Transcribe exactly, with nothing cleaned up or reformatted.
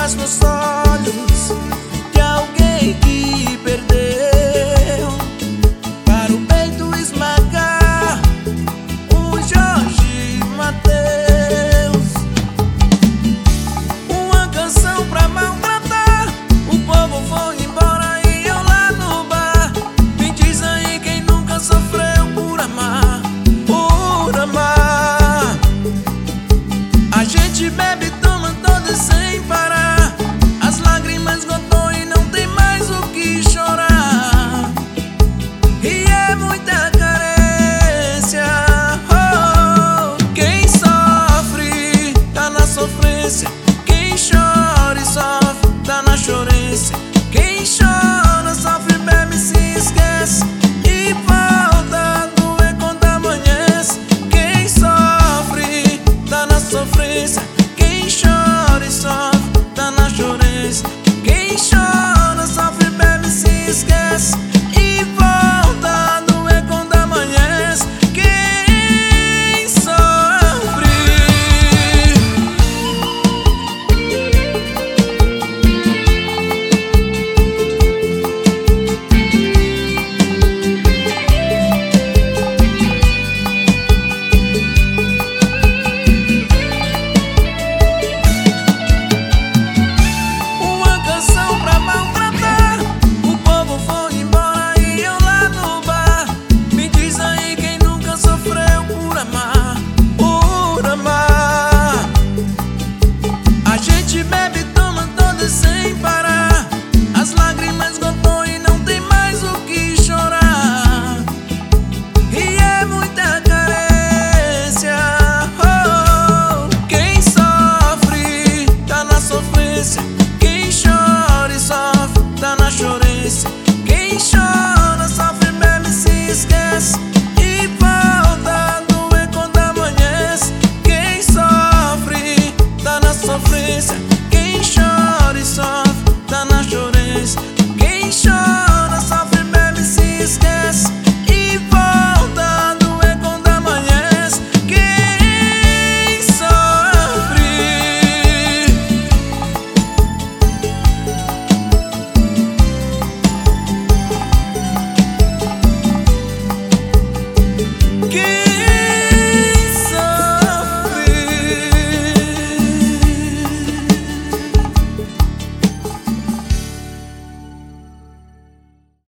lágrimas nos olhos de alguém que perdeu, para o peito esmagar o Jorge Mateus. Uma canção pra maltratar, o povo foi embora e eu lá no bar. Me diz aí quem nunca sofreu por amar, por amar. A gente bebe, toma todas sem parar, as lágrimas esgotou e não tem mais o que chorar. E é muita carência, oh, oh. Quem sofre tá na sofrência, quem chora e sofre tá na chorência. Quem chora, sofre, bebe, se esquece e volta a doer quando amanhece. Quem sofre tá na sofrência, quem chora e sofre tá na chorência. Quem chora, sofre, bebe, se esquece e volta a doer quando amanhece. Quem sofre. Uma canção pra maltratar, o povo foi embora e eu lá no bar. Me diz aí quem nunca sofreu por amar, por amar. A gente bebe,